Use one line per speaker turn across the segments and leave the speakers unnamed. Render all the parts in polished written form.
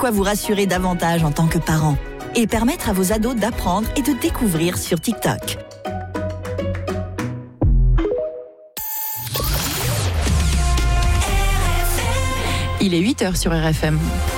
quoi vous rassurer davantage en tant que parent et permettre à vos ados d'apprendre et de découvrir sur TikTok.
Il est 8h sur RFM.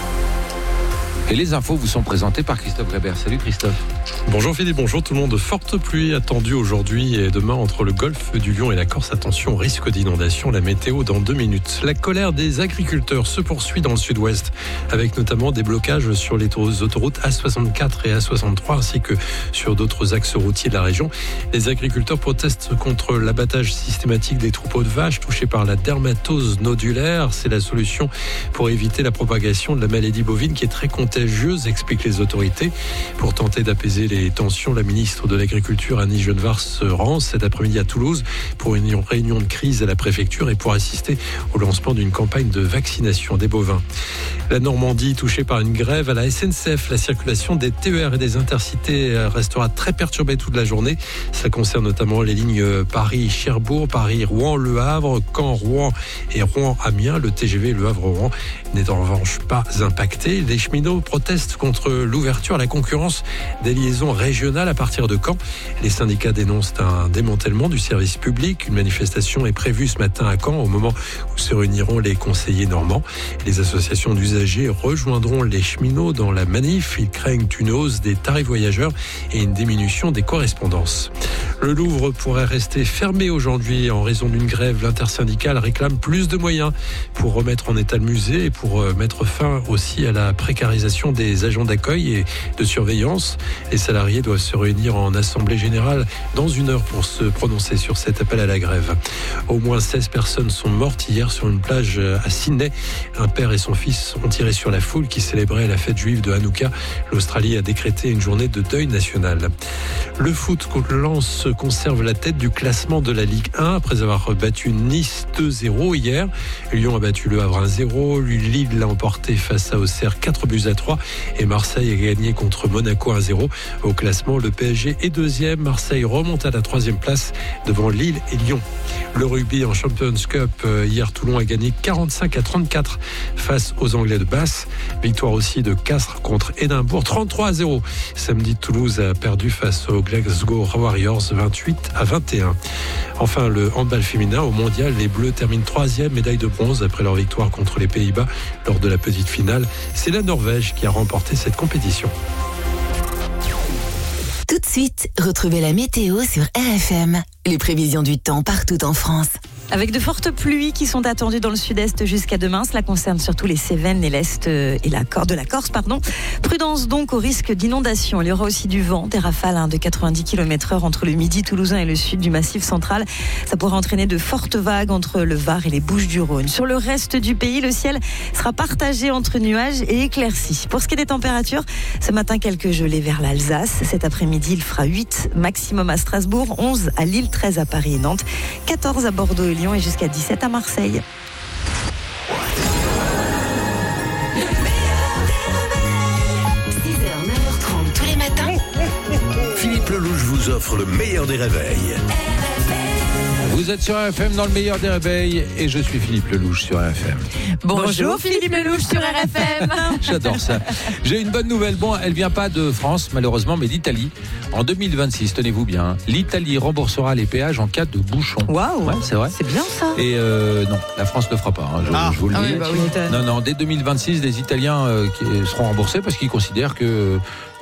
Et les infos vous sont présentées par Christophe Grébert. Salut Christophe.
Bonjour Philippe, bonjour tout le monde. Forte pluie attendue aujourd'hui et demain entre le golfe du Lion et la Corse. Attention, risque d'inondation. La météo dans 2 minutes. La colère des agriculteurs se poursuit dans le sud-ouest, avec notamment des blocages sur les autoroutes A64 et A63 ainsi que sur d'autres axes routiers de la région. Les agriculteurs protestent contre l'abattage systématique des troupeaux de vaches touchés par la dermatose nodulaire. C'est la solution pour éviter la propagation de la maladie bovine qui est très contagieuse, expliquent les autorités. Pour tenter d'apaiser les tensions, la ministre de l'Agriculture, Annie Genevard, se rend cet après-midi à Toulouse pour une réunion de crise à la préfecture et pour assister au lancement d'une campagne de vaccination des bovins. La Normandie touchée par une grève à la SNCF. La circulation des TER et des Intercités restera très perturbée toute la journée. Ça concerne notamment les lignes Paris-Cherbourg, Paris-Rouen-Le Havre, Caen-Rouen et Rouen-Amiens. Le TGV Le Havre-Rouen n'est en revanche pas impacté. Les cheminots protestent contre l'ouverture à la concurrence des liaisons régionales à partir de Caen. Les syndicats dénoncent un démantèlement du service public. Une manifestation est prévue ce matin à Caen au moment où se réuniront les conseillers normands. Les associations d'usagers rejoindront les cheminots dans la manif. Ils craignent une hausse des tarifs voyageurs et une diminution des correspondances. Le Louvre pourrait rester fermé aujourd'hui en raison d'une grève. L'intersyndicale réclame plus de moyens pour remettre en état le musée et pour mettre fin aussi à la précarisation des agents d'accueil et de surveillance. Les salariés doivent se réunir en assemblée générale dans 1 heure pour se prononcer sur cet appel à la grève. Au moins 16 personnes sont mortes hier sur une plage à Sydney. Un père et son fils ont tiré sur la foule qui célébrait la fête juive de Hanouka. L'Australie a décrété une journée de deuil national. Le foot contre Lens conserve la tête du classement de la Ligue 1 après avoir battu Nice 2-0 hier. Lyon a battu Le Havre 1-0. Lille l'a emporté face à Auxerre 4-3 et Marseille a gagné contre Monaco 1-0. Au classement, le PSG est 2e. Marseille remonte à la 3e place devant Lille et Lyon. Le rugby en Champions Cup, hier Toulon a gagné 45-34 face aux Anglais de Basse. Victoire aussi de Castres contre Édimbourg 33-0. Samedi, Toulouse a perdu face aux Glasgow Warriors 28-21. Enfin, le handball féminin au mondial, les Bleus terminent 3e, médaille de bronze après leur victoire contre les Pays-Bas lors de la petite finale. C'est la Norvège qui a remporté cette compétition.
Tout de suite, retrouvez la météo sur RFM. Les prévisions du temps partout en France.
Avec de fortes pluies qui sont attendues dans le sud-est jusqu'à demain. Cela concerne surtout les Cévennes et l'est et de la Corse. Prudence donc au risque d'inondation. Il y aura aussi du vent, des rafales de 90 km/h entre le midi toulousain et le sud du massif central. Ça pourra entraîner de fortes vagues entre le Var et les Bouches-du-Rhône. Sur le reste du pays, le ciel sera partagé entre nuages et éclaircies. Pour ce qui est des températures, ce matin, quelques gelées vers l'Alsace. Cet après-midi, il fera 8 maximum à Strasbourg, 11 à Lille, 13 à Paris et Nantes, 14 à Bordeaux et Lyon et jusqu'à 17 à Marseille.
Tous les matins,
Philippe Lelouch vous offre le meilleur des réveils.
Vous êtes sur RFM dans le meilleur des réveils et je suis Philippe Lelouch sur RFM.
Bonjour Philippe Lelouch sur RFM.
J'adore ça. J'ai une bonne nouvelle. Bon, elle vient pas de France malheureusement, mais d'Italie. En 2026, tenez-vous bien, l'Italie remboursera les péages en cas de bouchon.
Waouh,
ouais, c'est vrai.
C'est bien ça.
Et non, la France ne le fera pas. Je vous le dis. Non, dès 2026, les Italiens qui seront remboursés parce qu'ils considèrent que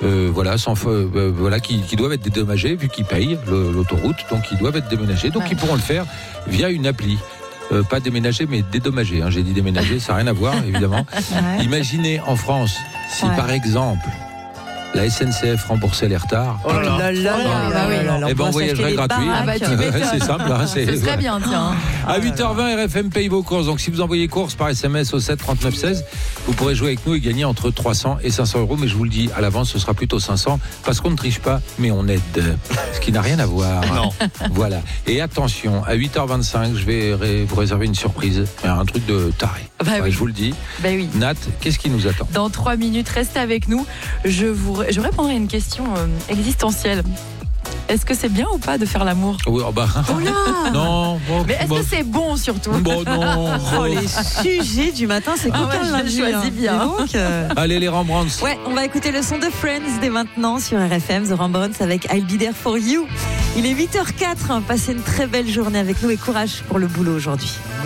qui doivent être dédommagés vu qu'ils payent l'autoroute, donc ils doivent être déménagés. Donc ils pourront le faire via une appli. Pas déménager, mais dédommager. J'ai dit déménager, ça n'a rien à voir, évidemment. Ouais. Imaginez en France, si par exemple, la SNCF remboursait les retards.
Oh là là.
Eh ben, on voyagerait gratuit. C'est simple.
Ce serait bien, tiens.
À 8h20, RFM paye vos courses. Donc, si vous envoyez courses par SMS au 7 39 16, vous pourrez jouer avec nous et gagner entre 300 et 500 euros. Mais je vous le dis à l'avance, ce sera plutôt 500 parce qu'on ne triche pas, mais on aide. Ce qui n'a rien à voir.
Non.
Voilà. Et attention, à 8h25, je vais vous réserver une surprise. Un truc de taré. Je vous le dis.
Oui.
Nat, qu'est-ce qui nous attend ?
Dans 3 minutes, restez avec nous. Je répondrai à une question existentielle.
Est-ce que c'est bien ou pas de faire l'amour?
Oui, oh bah.
Oh là.
Non. Bon,
Mais est-ce que c'est bon surtout?
Bon, non.
Oh, les sujets du matin, c'est cool.
Je choisis bien.
Donc,
Allez, les Rembrandts.
ouais, on va écouter le son de Friends dès maintenant sur RFM, The Rembrandts avec I'll Be There For You. Il est 8h04, passez une très belle journée avec nous et courage pour le boulot aujourd'hui.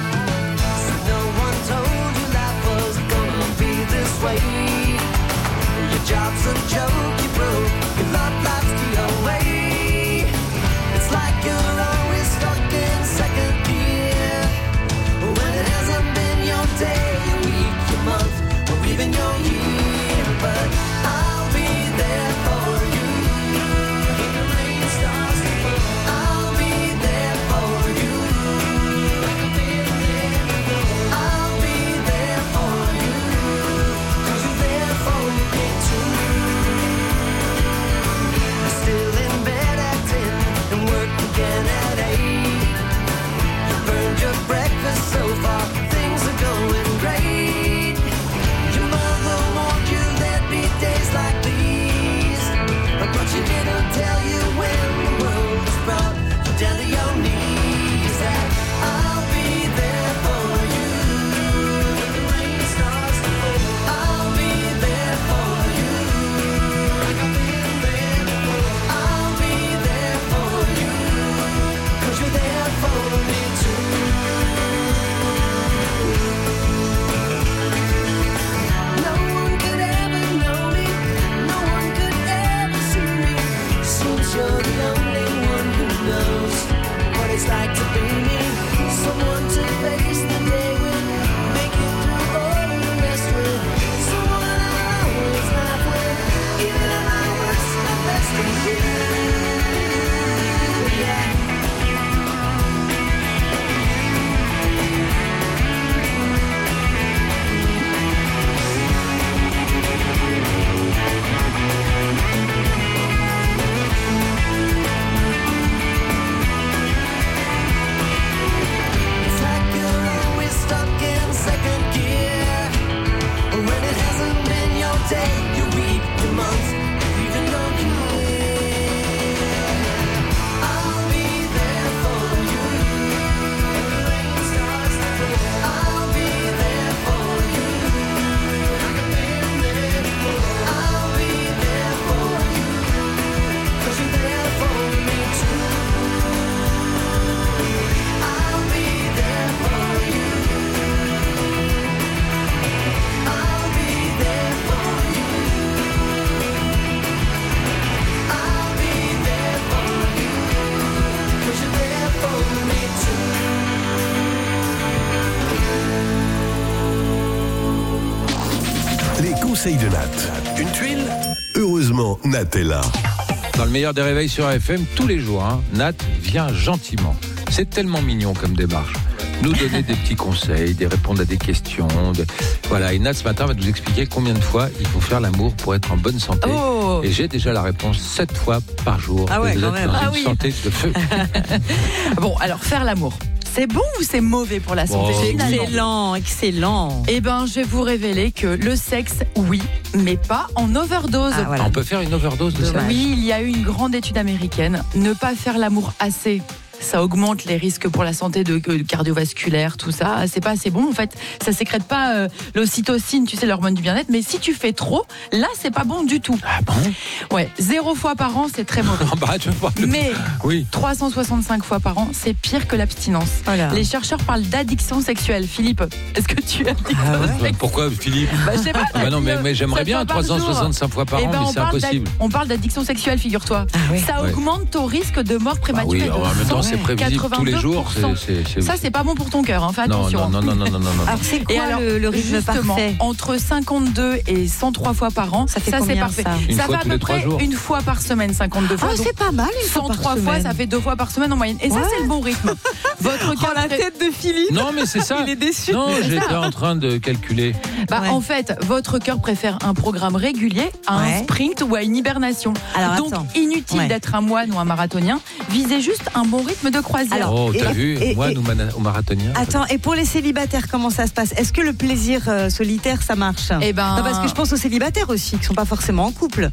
Conseil de Nat. Une tuile? Heureusement, Nat est là.
Dans le meilleur des réveils sur FM, tous les jours, Nat vient gentiment. C'est tellement mignon comme démarche. Nous donner des petits conseils, répondre à des questions. Voilà, et Nat, ce matin, va nous expliquer combien de fois il faut faire l'amour pour être en bonne santé.
Oh.
Et j'ai déjà la réponse 7 fois par jour.
Ah ouais,
et vous
quand
êtes
même.
dans une santé de feu.
Bon, alors faire l'amour, c'est bon ou c'est mauvais pour la santé?
Excellent, excellent.
Eh ben, je vais vous révéler que le sexe, oui, mais pas en overdose.
Ah, voilà.
On peut faire une overdose de ça?
Oui, il y a eu une grande étude américaine. Ne pas faire l'amour assez, ça augmente les risques pour la santé de cardiovasculaire, tout ça. C'est pas assez bon, en fait. Ça sécrète pas l'ocytocine, tu sais, l'hormone du bien-être. Mais si tu fais trop, là, c'est pas bon du tout.
Ah bon?
Ouais, 0 fois par an, c'est très mauvais. Mais
oui.
365 fois par an, c'est pire que l'abstinence.
Voilà.
Les chercheurs parlent d'addiction sexuelle. Philippe, est-ce que tu as
Pourquoi, Philippe?
Je sais pas.
Bah non, mais j'aimerais bien 365 fois par an, mais c'est impossible.
On parle d'addiction sexuelle, figure-toi. Ça augmente ton risque de mort prématurée.
Oui, en même temps, c'est prévisible tous les jours.
Ça, c'est pas bon pour ton cœur. Fais attention.
Non.
Alors, c'est quoi le rythme parfait?
Entre 52 et 103 fois par an,
ça fait
c'est
combien,
parfait.
Une
ça
fois
fait à
tous
peu
les 3
près
jours.
une fois par semaine, 52 fois.
Ah, c'est pas mal, une fois par
103 fois,
semaine.
ça fait 2 fois par semaine en moyenne. Et ça, c'est le bon rythme. Votre cœur
la tête de Philippe.
Non, mais c'est ça.
Il est déçu.
Non, j'étais en train de calculer.
Ouais.
En fait, votre cœur préfère un programme régulier à un sprint ou à une hibernation.
Alors,
donc,
attends.
inutile d'être un moine ou un marathonien. Visez juste un bon rythme de croisière.
Alors,
Oh, t'as vu? Moi,
et-
au marathonien.
Attends, et pour les célibataires, comment ça se passe? Est-ce que le plaisir solitaire, ça marche?
Eh ben-
Non, parce que je pense aux célibataires aussi, qui sont pas forcément en couple.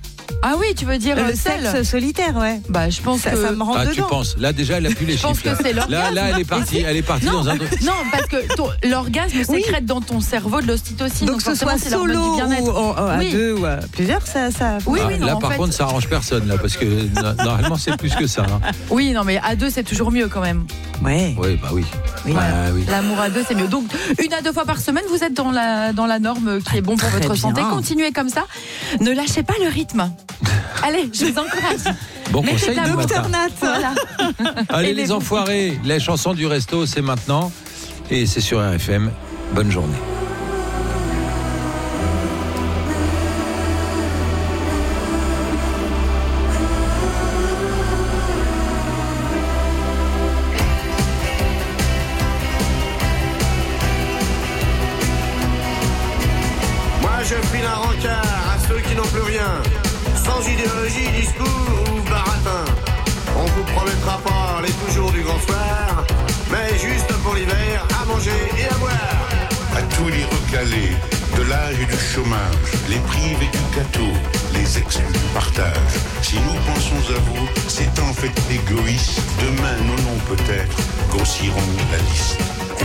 Ah oui, tu veux dire
Le
seul.
sexe solitaire, ouais.
Bah, je pense que
Ça me rentre
Ah, tu
dedans.
penses. Là, déjà, elle a plus les
Je pense
chiffres.
que c'est l'orgasme.
Là, elle est partie
non,
dans un truc.
non, parce que l'orgasme sécrète dans ton cerveau de l'ocytocine.
Donc, que ce soit
forcément, c'est l'hormone
solo
du bien-être.
ou à
Oui.
deux ou à plusieurs, ça.
Oui,
Ah,
oui, non,
là,
en
par
fait-
contre, ça arrange personne, là, parce que normalement, c'est plus que ça. Hein.
Oui, non, mais à deux, c'est toujours mieux quand même.
Ouais.
Oui, bah oui.
Oui.
Bah, oui.
L'amour à deux, c'est mieux. Donc, 1 à 2 fois par semaine, vous êtes dans la norme qui est bon pour
Très
votre santé.
bien.
Continuez comme ça. Ne lâchez pas le rythme. Allez, je vous encourage.
Bon
Mais
conseil
c'est
du matin.
Docteur Nat.
Voilà.
Allez,
Et
les
les-
enfoirés, les chansons du resto, c'est maintenant. Et c'est sur RFM. Bonne journée.
Moi je file un rencard à ceux qui n'ont plus rien, sans idéologie, discours ou baratin. On vous promettra pas les toujours du grand soir, mais juste pour l'hiver, à manger et à boire.
À tous les recalés, de l'âge et du chômage, les privés du gâteau, les exclus du partage. Si nous pensons à vous, c'est en fait égoïste. Demain, nos noms peut-être grossiront la liste.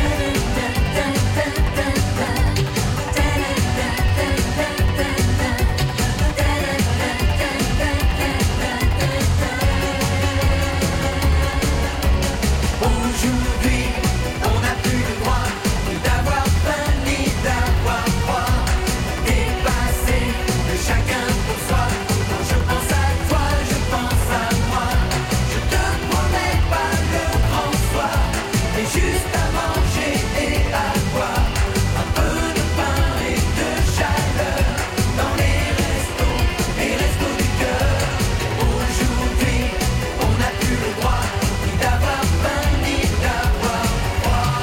Aujourd'hui, on n'a plus le droit d'avoir faim ni d'avoir froid. Dépassé de chacun pour soi. Quand je pense à toi, je pense à moi. Je te promets pas le grand soir, mais juste à manger et à boire. Un peu de pain et de chaleur dans les restos du cœur. Aujourd'hui, on n'a plus le droit ni d'avoir faim ni d'avoir froid.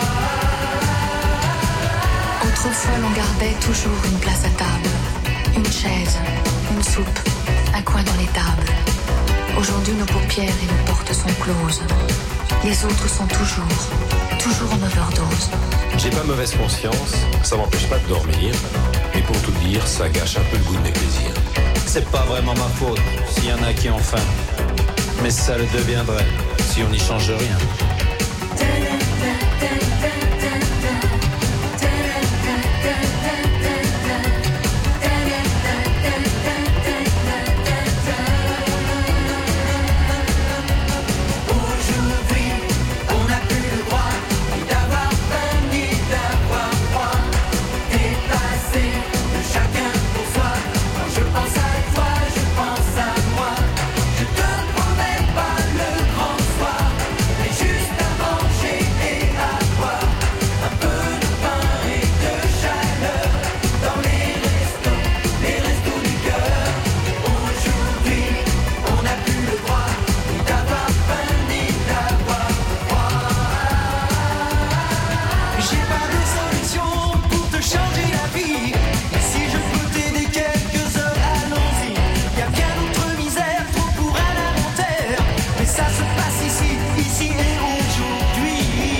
Autrefois, l'on gardait toujours une place à table, une chaise, une soupe, un coin dans les tables. Aujourd'hui, nos paupières et nos portes sont closes. Les autres sont toujours en overdose.
J'ai pas mauvaise conscience, ça m'empêche pas de dormir. Mais pour tout dire, ça gâche un peu le goût de mes plaisirs. C'est pas vraiment ma faute s'il y en a qui ont faim. Mais ça le deviendrait si on n'y change rien.
Aujourd'hui, on n'a plus le droit ni d'avoir faim ni d'avoir froid. Dépassé de chacun pour soi. Quand je pense à toi, je pense à moi. Je te promets pas le grand soir, mais juste à manger et à boire. Un peu de pain et de chaleur dans les restos du cœur. Aujourd'hui, on n'a plus le droit ni d'avoir faim ni d'avoir froid. J'ai pas de solution pour te changer la vie. Si je peux t'aider quelques heures, allons-y. Y'a bien d'autres misères, trop pour un inventaire. Mais ça se passe ici et aujourd'hui.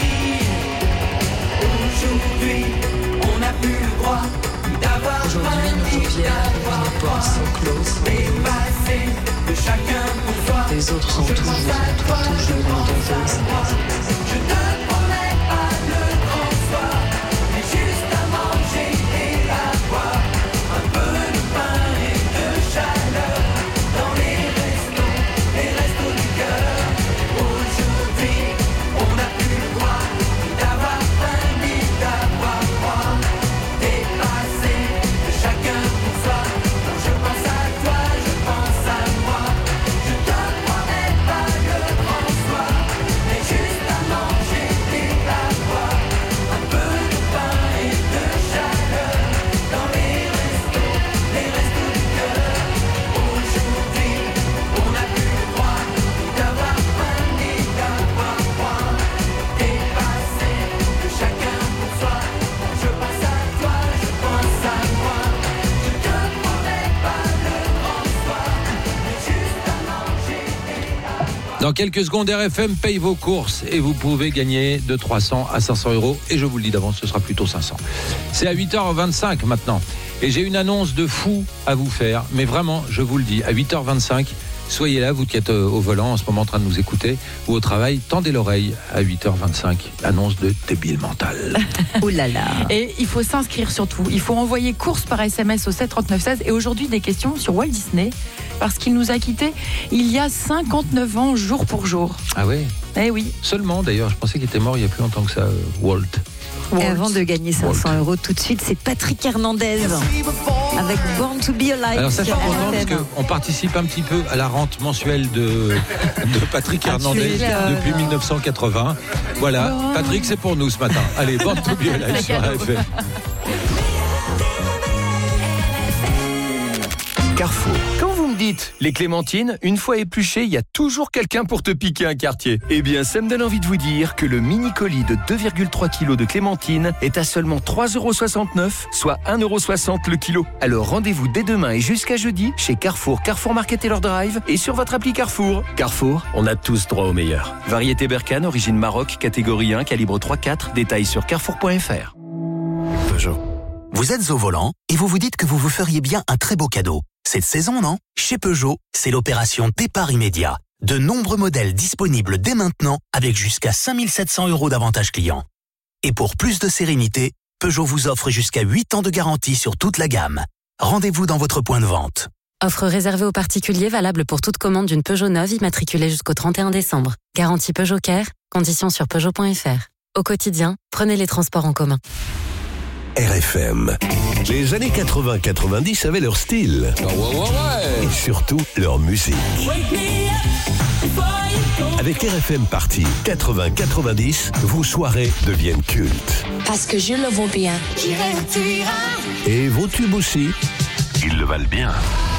Aujourd'hui, on n'a plus le droit d'avoir faim ni d'avoir froid. Dépassé de chacun pour soi.
Les autres sont toujours en overdose.
Je te promets pas le grand soir, mais juste à manger et à boire. Un peu de pain et de chaleur dans les restos du cœur. Aujourd'hui, on n'a plus le droit d'avoir faim ni d'avoir froid. Dépassé de chacun pour soi. Quand je pense à toi, je pense à moi. Je te promets pas le grand soir, mais juste à manger et à boire. Un peu de pain et de chaleur dans les restos du cœur. Aujourd'hui, on n'a plus le droit d'avoir faim ni d'avoir froid. Dépassé de chacun pour soi. Quand je pense à toi, je pense à moi. Je te promets pas le grand soir, mais juste à manger et à boire.
Dans quelques secondes, RFM paye vos courses et vous pouvez gagner de 300 à 500 euros. Et je vous le dis d'avance, ce sera plutôt 500. C'est à 8h25 maintenant. Et j'ai une annonce de fou à vous faire, mais vraiment, je vous le dis, à 8h25, soyez là, vous qui êtes au volant en ce moment en train de nous écouter, ou au travail, tendez l'oreille à 8h25, annonce de débile mental.
Oh là là.
Et il faut s'inscrire surtout. Il faut envoyer course par SMS au 73916. Et aujourd'hui, des questions sur Walt Disney, parce qu'il nous a quittés il y a 59 ans, jour pour jour.
Ah ouais?
Eh oui.
Seulement d'ailleurs, je pensais qu'il était mort il y a plus longtemps que ça, Walt.
Et avant de gagner 500 € tout de suite, c'est Patrick Hernandez avec Born to be Alive.
Alors ça, je suis
sur
content parce
RFM.
qu'on participe un petit peu à la rente mensuelle de Patrick Hernandez depuis 1980. Voilà, Patrick, c'est pour nous ce matin. Allez, Born to be Alive sur RFM.
Carrefour. Quand vous me dites les clémentines, une fois épluchées, il y a toujours quelqu'un pour te piquer un quartier. Eh bien, ça me donne envie de vous dire que le mini-colis de 2,3 kg de clémentines est à seulement 3,69 €, soit 1,60 € le kilo. Alors rendez-vous dès demain et jusqu'à jeudi chez Carrefour, Carrefour Market Taylor Drive et sur votre appli Carrefour. Carrefour, on a tous droit au meilleur. Variété Berkane, origine Maroc, catégorie 1, calibre 3-4, détails sur carrefour.fr.
Peugeot. Vous êtes au volant et vous vous dites que vous vous feriez bien un très beau cadeau. Cette saison, non? Chez Peugeot, c'est l'opération départ immédiat. De nombreux modèles disponibles dès maintenant avec jusqu'à 5 700 € d'avantages clients. Et pour plus de sérénité, Peugeot vous offre jusqu'à 8 ans de garantie sur toute la gamme. Rendez-vous dans votre point de vente.
Offre réservée aux particuliers valable pour toute commande d'une Peugeot neuve immatriculée jusqu'au 31 décembre. Garantie Peugeot Care, conditions sur Peugeot.fr. Au quotidien, prenez les transports en commun.
RFM. Les années 80-90 avaient leur style. Et surtout leur musique. Avec RFM Party 80-90, vos soirées deviennent cultes.
Parce que je le vaux bien.
Et vos tubes aussi, ils le valent bien.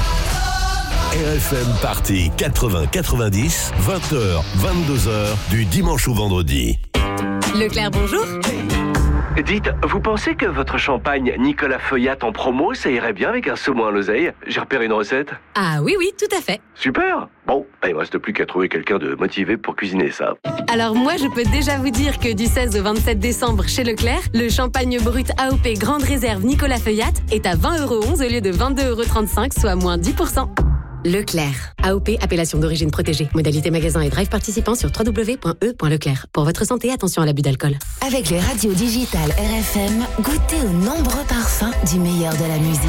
RFM Party 80-90, 20h, 22h, du dimanche au vendredi.
Leclerc, bonjour.
Dites, vous pensez que votre champagne Nicolas Feuillat en promo, ça irait bien avec un saumon à l'oseille? J'ai repéré une recette.
Ah oui, tout à fait.
Super. Bon, il me reste plus qu'à trouver quelqu'un de motivé pour cuisiner ça.
Alors moi, je peux déjà vous dire que du 16 au 27 décembre chez Leclerc, le champagne brut AOP Grande Réserve Nicolas Feuillat est à 20,11 € au lieu de 22,35 €, soit moins 10%. Leclerc. AOP, appellation d'origine protégée. Modalité magasin et drive participant sur www.e.leclerc. Pour votre santé, attention à l'abus d'alcool.
Avec les radios digitales RFM, goûtez aux nombreux parfums du meilleur de la musique.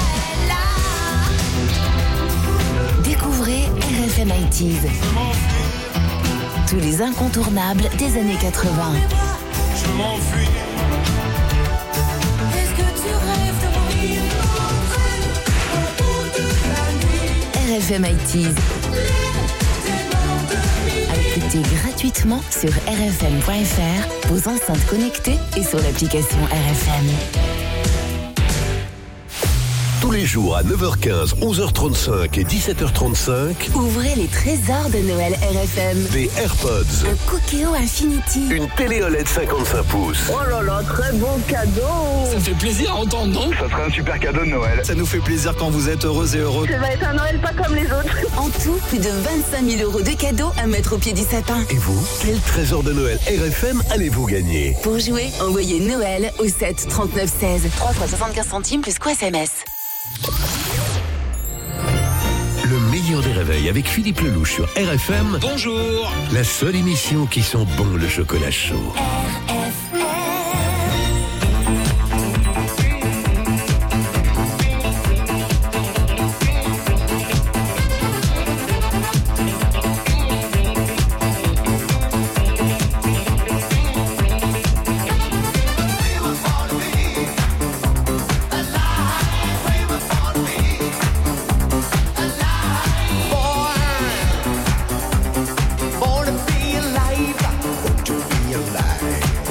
Découvrez RFM IT's. Tous les incontournables des années 80.
Je m'enfuis. Est-ce que tu rêves de mourir au bout de la nuit?
RFM IT's. À écouter gratuitement sur rfm.fr, vos enceintes connectées et sur l'application RFM.
Tous les jours à 9h15, 11h35 et 17h35,
Ouvrez les trésors de Noël RFM.
des AirPods,
Un Cookéo Infinity.
une télé OLED 55 pouces.
Oh là là, très bon cadeau.
Ça fait plaisir à entendre, non?
Ça serait un super cadeau de Noël. Ça nous fait plaisir quand vous êtes heureuses et heureux.
Ça va être un Noël pas comme les autres.
En tout, plus de 25 000 € de cadeaux à mettre au pied du sapin.
Et vous, quel trésor de Noël RFM allez-vous gagner?
Pour jouer, envoyez Noël au 7 39 16. 3 fois 75 centimes plus quoi SMS.
Le meilleur des réveils avec Philippe Lelouch sur RFM.
Bonjour.
La seule émission qui sent bon le chocolat chaud.
Born to be alive.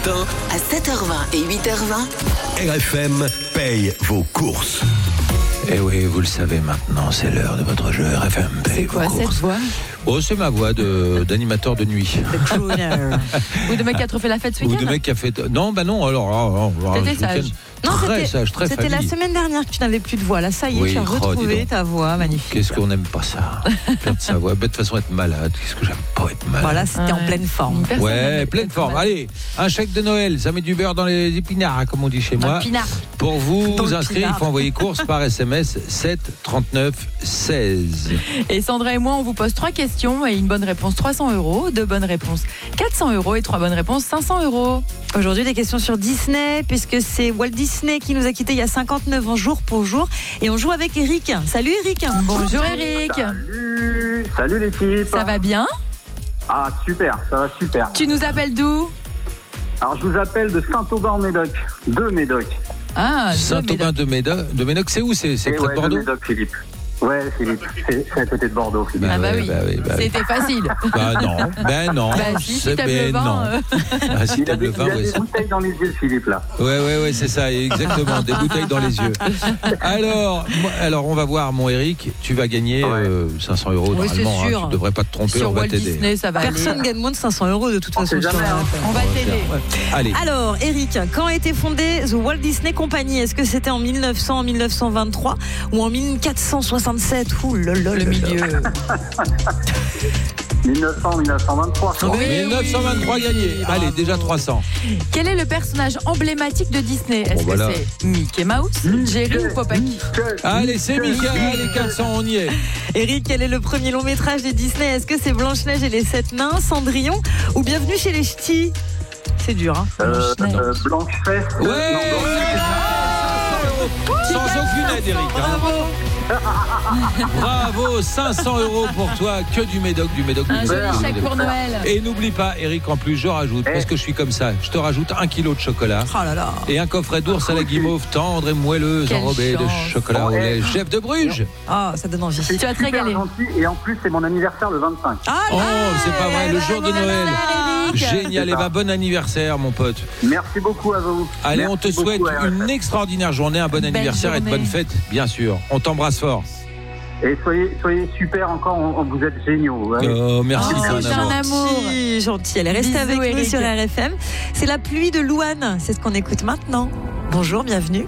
matin,
À 7h20 et 8h20,
RFM paye vos courses.
Et oui, vous le savez maintenant, c'est l'heure de votre jeu RFM paye
C'est quoi
vos
cette
courses.
voix?
Oh, c'est ma voix d'animateur de nuit.
Ou de mec qui a trop fait la fête ce
Ou
week-end?
de mec qui a fait... Non, bah non, alors...
T'étais
ce week-end,
sage.
Non,
très sage, très
c'était la
famille.
semaine dernière que tu n'avais plus de voix. Là, ça y est,
Oui,
tu as
dis
retrouvé
donc.
ta voix magnifique.
Qu'est-ce qu'on n'aime pas ça? Perdre sa voix. De toute façon, être malade. Qu'est-ce que j'aime pas être malade?
Voilà, c'était en pleine forme.
Ouais, pleine forme. Allez, un chèque de Noël, ça met du beurre dans les épinards, comme on dit chez moi.
Pinard.
Pour vous
Dans le
inscrire, il faut envoyer course par SMS 7 39 16.
Et Sandra et moi, on vous pose 3 questions et une bonne réponse 300 €, 2 bonnes réponses 400 € et 3 bonnes réponses 500 €.
Aujourd'hui, des questions sur Disney, puisque c'est Walt Disney qui nous a quittés il y a 59 ans, jour pour jour. Et on joue avec Eric. Salut Eric.
Bonjour Eric.
Salut l'équipe.
Ça va bien?
Ah super, ça va super.
Tu nous appelles d'où?
Alors je vous appelle de Saint-Aubin-en-Médoc, de Médoc.
Ah,
Saint-Aubin de Médoc, c'est où? C'est près de Bordeaux?
de Médoc, Philippe. Ouais, Philippe, c'est à côté de Bordeaux, Philippe.
Ah bah
ouais,
oui,
bah oui.
c'était facile.
Bah non.
Bah si t'aimes le vin.
Ah, si t'aimes le vin,
Il a
ouais,
des
ça-
bouteilles dans les yeux, Philippe, là.
Ouais, c'est ça, exactement, des bouteilles dans les yeux. Alors, on va voir, mon Eric, tu vas gagner 500 €
Oui, c'est
normalement.
sûr.
Tu devrais pas te tromper,
Sur
on va
Walt
t'aider.
Disney,
ça va
Personne
aller.
gagne moins de 500 € de toute façon.
jamais,
On va t'aider.
Allez.
Alors, Eric, quand a été fondée The Walt Disney Company? Est-ce que c'était en 1900, en 1923 ou en 1467? Ouh là là,
le milieu.
1923.
Oui, 1923 gagné. Allez, déjà 300.
Quel est le personnage emblématique de Disney? Est-ce
Bon, voilà.
que c'est Mickey Mouse, Jerry ou Popeye?
Allez, c'est Mickey, allez, 400, on y est.
Eric, quel est le premier long métrage de Disney? Est-ce que c'est Blanche-Neige et les 7 nains, Cendrillon ou Bienvenue chez les Ch'tis? C'est dur, hein?
Blanche-Fesse.
Ouais, sans aucune aide, Eric. Bravo, 500 € pour toi, que du Médoc, du Médoc.
Un joli chèque pour Noël.
Et n'oublie pas, Eric, en plus, je rajoute, parce que je suis comme ça, je te rajoute 1 kilo de chocolat.
Oh là là.
Et un coffret d'ours à la guimauve tendre et moelleuse
Quelle
enrobée de
chance.
chocolat au lait. Jeff de Bruges.
Ah, ça donne envie.
Tu vas te régaler.
Gentil, et en plus, c'est mon anniversaire le 25.
Oh, c'est pas vrai, le jour de Noël. Génial, et bon anniversaire, mon pote.
Merci beaucoup à vous.
Allez,
Merci
on te
beaucoup,
souhaite
RFM.
une extraordinaire journée, un bon anniversaire et de
journée.
bonnes fêtes, bien sûr. On t'embrasse fort.
Et soyez super encore, vous êtes géniaux. Ouais.
Oh, merci,
Oh,
c'est
c'est
un
un
amour.
amour.
Gentil, elle est restée
Bisous,
avec nous
Eric.
sur RFM. C'est la pluie de Louane, c'est ce qu'on écoute maintenant. Bonjour, bienvenue.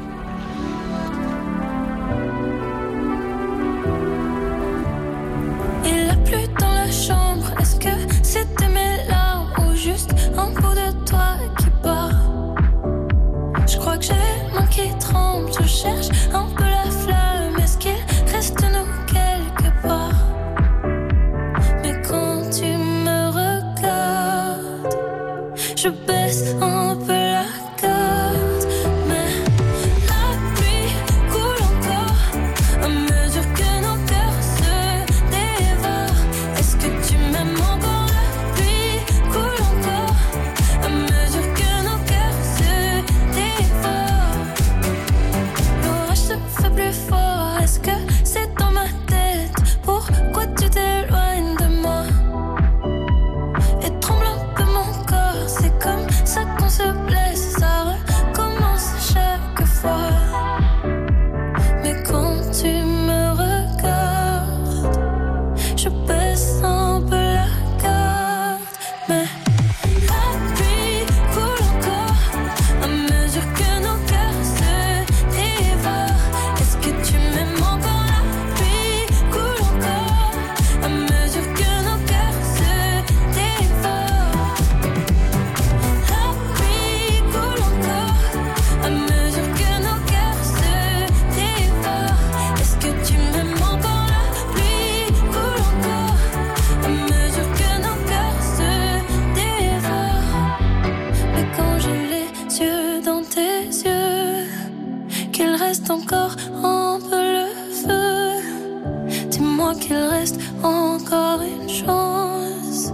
Il a plu dans la chambre. Est-ce que c'était mes larmes ou juste un bout de toi qui part? Je crois que j'ai les mains qui tremblent. Je cherche un peu la flamme. Est-ce qu'il reste nous quelque part? Mais quand tu me regardes, je baisse un peu la garde. Mais la pluie coule encore à mesure que nos cœurs se dévorent. Est-ce que tu m'aimes encore? La pluie coule encore à mesure que nos cœurs se dévorent. L'orage se fait plus fort. Est-ce que c'est dans ma tête? Pourquoi tu t'éloignes de moi? Et tremble un peu mon corps. C'est comme ça qu'on se blesse. Ça recommence chaque fois. Mais quand tu me regardes, je baisse un peu la garde. Mais la pluie coule encore à mesure que nos cœurs se dévorent. Est-ce que tu m'aimes encore? La pluie coule encore à mesure que nos cœurs se dévorent. La pluie coule encore à mesure que nos cœurs se dévorent. Est-ce que tu m'aimes encore? La pluie coule encore à mesure que nos cœurs se dévorent. Mais quand j'ai les yeux dans tes yeux, qu'il reste encore un peu le feu, dis-moi qu'il reste encore une chance.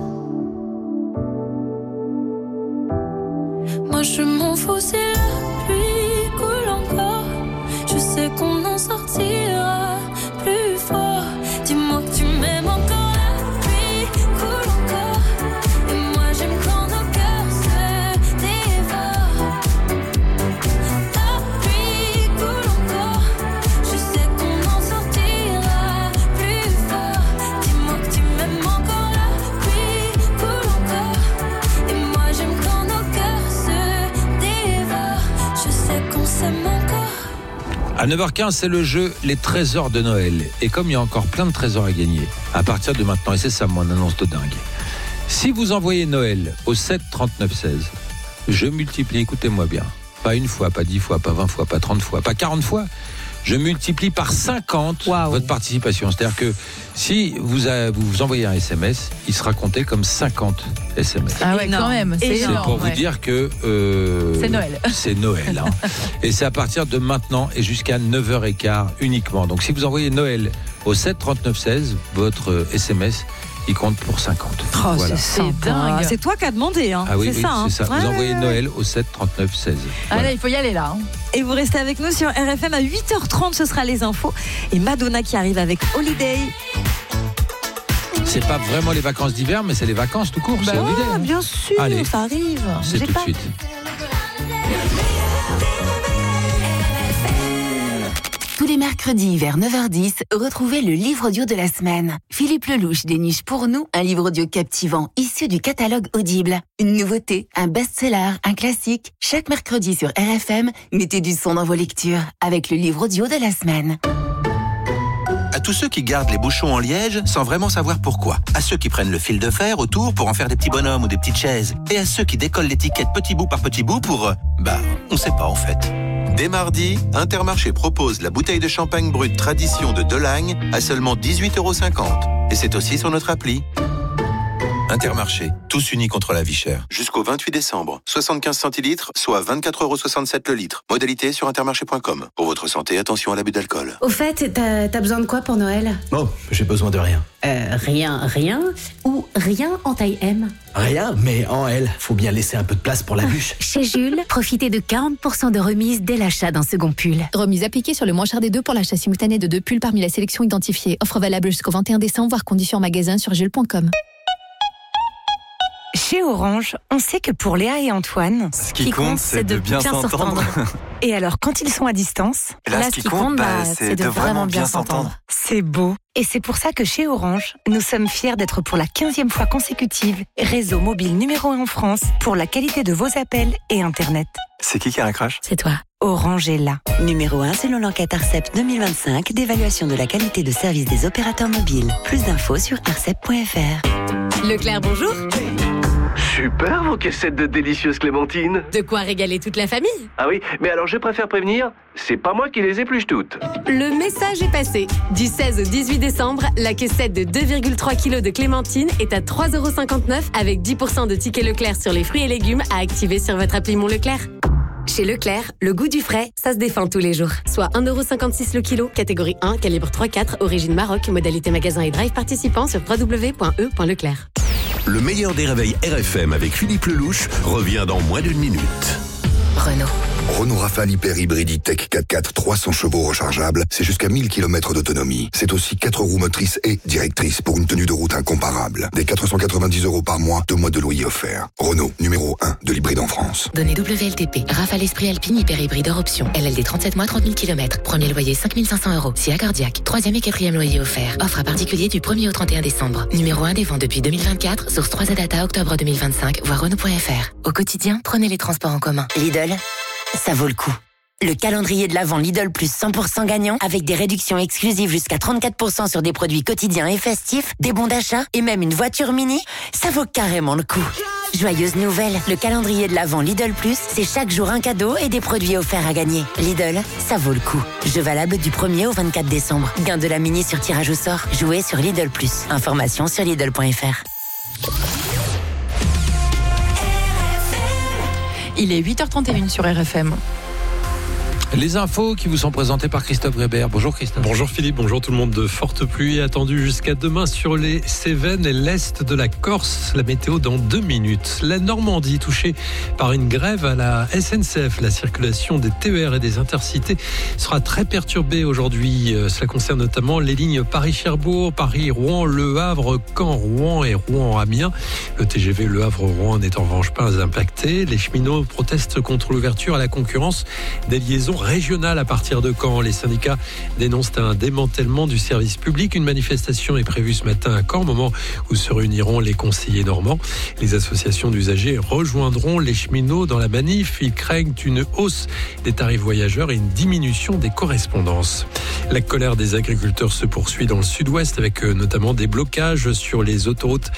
Moi je m'en fous si la pluie coule encore. Je sais qu'on en sortira plus fort. Dis-moi que tu m'aimes encore. La pluie coule encore. Et moi j'aime quand nos cœurs se dévorent.
À 9h15, c'est le jeu Les Trésors de Noël. Et comme il y a encore plein de trésors à gagner, à partir de maintenant, et c'est ça mon annonce de dingue, si vous envoyez Noël au 7 39 16, je multiplie, écoutez-moi bien, pas une fois, pas 10 fois, pas 20 fois, pas 30 fois, pas 40 fois, je multiplie par 50 votre participation. C'est-à-dire que si vous envoyez un SMS, il sera compté comme 50 SMS.
Ah ouais, quand même, c'est énorme.
C'est pour vous dire que...
c'est Noël.
C'est Noël. Hein. Et c'est à partir de maintenant et jusqu'à 9h15 uniquement. Donc si vous envoyez Noël au 7 39 16, votre SMS... il compte pour 50.
Oh, voilà. C'est dingue. C'est toi qui as demandé. Hein.
Ah oui,
c'est ça.
C'est ça. Vous envoyez Noël au 7 39 16.
Voilà. Là, il faut y aller là.
Et vous restez avec nous sur RFM à 8h30, ce sera les infos. Et Madonna qui arrive avec Holiday.
C'est pas vraiment les vacances d'hiver, mais c'est les vacances tout court.
Bah
c'est Holiday.
Ouais, bien sûr,
allez,
ça arrive.
C'est tout de suite.
Tous les mercredis vers 9h10, retrouvez le livre audio de la semaine. Philippe Lelouch déniche pour nous un livre audio captivant issu du catalogue Audible. Une nouveauté, un best-seller, un classique. Chaque mercredi sur RFM, mettez du son dans vos lectures avec le livre audio de la semaine.
À tous ceux qui gardent les bouchons en liège sans vraiment savoir pourquoi. À ceux qui prennent le fil de fer autour pour en faire des petits bonhommes ou des petites chaises. Et à ceux qui décollent l'étiquette petit bout par petit bout pour... on sait pas en fait.
Dès mardi, Intermarché propose la bouteille de champagne brut Tradition de Delagne à seulement 18,50 €. Et c'est aussi sur notre appli. Intermarché, tous unis contre la vie chère. Jusqu'au 28 décembre, 75 centilitres, soit 24,67 € le litre. Modalité sur intermarché.com. Pour votre santé, attention à l'abus d'alcool.
Au fait, t'as besoin de quoi pour Noël?
Oh, j'ai besoin de rien.
Rien ou rien en taille M?
Rien, mais en L. Faut bien laisser un peu de place pour la bûche.
Chez Jules, profitez de 40% de remise dès l'achat d'un second pull.
Remise appliquée sur le moins cher des deux pour l'achat simultané de 2 pulls parmi la sélection identifiée. Offre valable jusqu'au 21 décembre, voire conditions en magasin sur jules.com.
Chez Orange, on sait que pour Léa et Antoine,
ce qui compte, c'est de bien s'entendre.
Et alors, quand ils sont à distance,
là, ce qui compte, c'est de vraiment bien s'entendre.
C'est beau. Et c'est pour ça que chez Orange, nous sommes fiers d'être pour la 15e fois consécutive réseau mobile numéro 1 en France pour la qualité de vos appels et Internet.
C'est qui raccroche?
C'est toi. Orange est là.
Numéro 1 selon l'enquête ARCEP 2025 d'évaluation de la qualité de service des opérateurs mobiles. Plus d'infos sur arcep.fr.
Leclerc, bonjour.
Super vos caissettes de délicieuses clémentines.
De quoi régaler toute la famille.
Ah oui, mais alors je préfère prévenir, c'est pas moi qui les épluche toutes.
Le message est passé. Du 16 au 18 décembre, la caissette de 2,3 kg de clémentines est à 3,59 € avec 10% de tickets Leclerc sur les fruits et légumes à activer sur votre appli Mon Leclerc. Chez Leclerc, le goût du frais, ça se défend tous les jours. Soit 1,56 € le kilo, catégorie 1, calibre 3/4, origine Maroc, modalité magasin et drive participant sur www.e.leclerc.
Le meilleur des réveils RFM avec Philippe Lelouch revient dans moins d'une minute.
Renault
Rafale Hyper Hybride E-Tech 4x4 300 chevaux rechargeables, c'est jusqu'à 1000 km d'autonomie. C'est aussi 4 roues motrices et directrices pour une tenue de route incomparable. Des 490 € par mois, 2 mois de loyer offerts. Renault, numéro 1 de l'hybride en France.
Données WLTP. Rafale Esprit Alpine Hyper Hybride hors option. LLD 37 mois, 30 000 km. Premier loyer 5 500 €. SIA cardiaque. 3e et 4e loyer offert. Offre à particulier du 1er au 31 décembre. Numéro 1 des ventes depuis 2024. Source 3Z Data octobre 2025. Voir Renault.fr. Au quotidien, prenez les transports en commun.
Lidl, ça vaut le coup. Le calendrier de l'Avent Lidl plus 100% gagnant avec des réductions exclusives jusqu'à 34% sur des produits quotidiens et festifs, des bons d'achat et même une voiture mini, ça vaut carrément le coup. Joyeuse nouvelle, le calendrier de l'Avent Lidl plus, c'est chaque jour un cadeau et des produits offerts à gagner. Lidl, ça vaut le coup. Jeu valable du 1er au 24 décembre. Gain de la mini sur tirage au sort. Jouez sur Lidl plus. Information sur Lidl.fr.
Il est 8h31 sur RFM.
Les infos qui vous sont présentées par Christophe Weber. Bonjour Christophe.
Bonjour Philippe, bonjour tout le monde. De fortes pluies attendues jusqu'à demain sur les Cévennes et l'est de la Corse. La météo dans 2 minutes. La Normandie touchée par une grève à la SNCF. La circulation des TER et des intercités sera très perturbée aujourd'hui. Cela concerne notamment les lignes Paris-Cherbourg, Paris-Rouen, Le Havre, Caen, Rouen et Rouen-Amiens. Le TGV Le Havre-Rouen n'est en revanche pas impacté. Les cheminots protestent contre l'ouverture à la concurrence des liaisons régionale à partir de quand? Les syndicats dénoncent un démantèlement du service public. Une manifestation est prévue ce matin à Caen, au moment où se réuniront les conseillers normands. Les associations d'usagers rejoindront les cheminots dans la manif. Ils craignent une hausse des tarifs voyageurs et une diminution des correspondances. La colère des agriculteurs se poursuit dans le sud-ouest avec notamment des blocages sur les autoroutes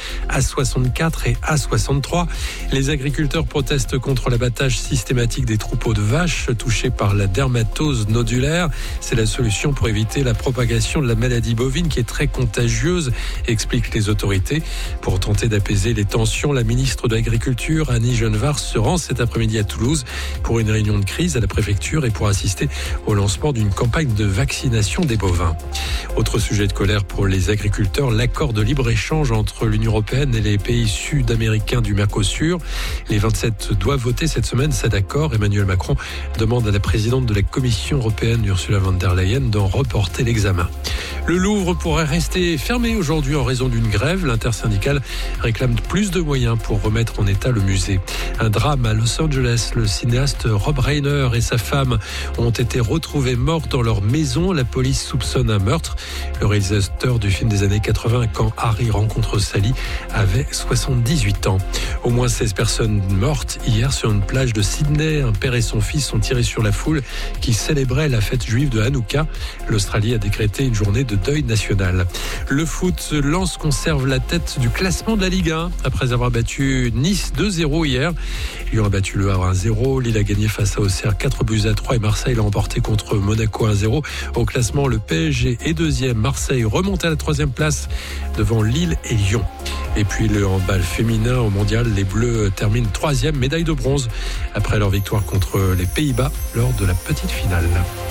A64 et A63. Les agriculteurs protestent contre l'abattage systématique des troupeaux de vaches touchés par la dermatose nodulaire. C'est la solution pour éviter la propagation de la maladie bovine qui est très contagieuse, expliquent les autorités. Pour tenter d'apaiser les tensions, la ministre de l'Agriculture, Annie Genevard, se rend cet après-midi à Toulouse pour une réunion de crise à la préfecture et pour assister au lancement d'une campagne de vaccination des bovins. Autre sujet de colère pour les agriculteurs, l'accord de libre-échange entre l'Union européenne et les pays sud-américains du Mercosur. Les 27 doivent voter cette semaine cet accord. Emmanuel Macron demande à la présidente de la Commission européenne, Ursula von der Leyen, d'en reporter l'examen. Le Louvre pourrait rester fermé aujourd'hui en raison d'une grève. L'intersyndicale réclame plus de moyens pour remettre en état le musée. Un drame à Los Angeles. Le cinéaste Rob Reiner et sa femme ont été retrouvés morts dans leur maison. La police soupçonne un meurtre. Le réalisateur du film des années 80, Quand Harry rencontre Sally, avait 78 ans. Au moins 16 personnes mortes hier sur une plage de Sydney. Un père et son fils sont tirés sur la foule qui célébrait la fête juive de Hanouka. L'Australie a décrété une journée de deuil national. Le foot, Lens conserve la tête du classement de la Ligue 1 après avoir battu Nice 2-0 hier. Lyon a battu Le Havre 1-0. Lille a gagné face à Auxerre 4-3 et Marseille l'a emporté contre Monaco 1-0. Au classement, le PSG est deuxième. Marseille remonte à la troisième place devant Lille et Lyon. Et puis le handball féminin au mondial, les Bleus terminent troisième, médaille de bronze après leur victoire contre les Pays-Bas lors de la petite finale.